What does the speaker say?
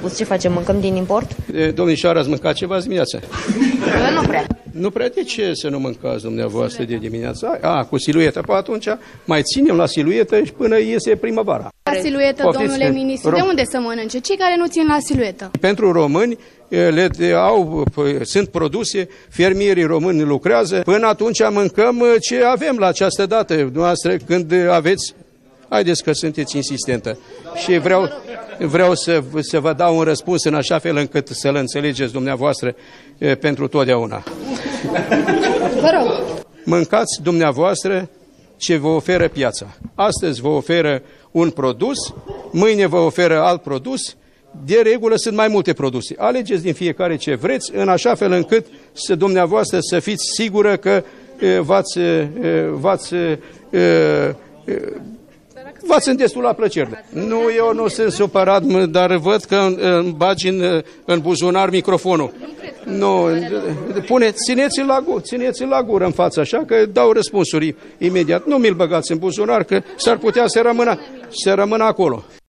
spus. Ce facem? Mâncăm din import? Domnișoara, ați mâncat ceva dimineața? Nu prea. Nu prea. De ce să nu mâncați dumneavoastră de dimineața? Cu siluetă. Păi atunci mai ținem la siluetă și până iese primăvara. La siluetă, domnule ministru, de unde să mănânce? Cei care nu țin la siluetă. Pentru români sunt produse, fermierii români lucrează. Până atunci mâncăm ce avem la această dată. Dumneavoastră, când aveți, haideți că sunteți insistentă. Și vreau să vă dau un răspuns în așa fel încât să-l înțelegeți dumneavoastră pentru totdeauna. Vă rog. Mâncați dumneavoastră ce vă oferă piața. Astăzi vă oferă un produs, mâine vă oferă alt produs. De regulă sunt mai multe produse. Alegeți din fiecare ce vreți, în așa fel încât dumneavoastră să fiți sigură că v-ați îndestulat plăcerile. Nu, eu nu sunt supărat, dar văd că îmi bagi în buzunar microfonul. Nu, țineți-l la gură în față, așa că dau răspunsuri imediat. Nu mi-l băgați în buzunar, că s-ar putea să rămână acolo.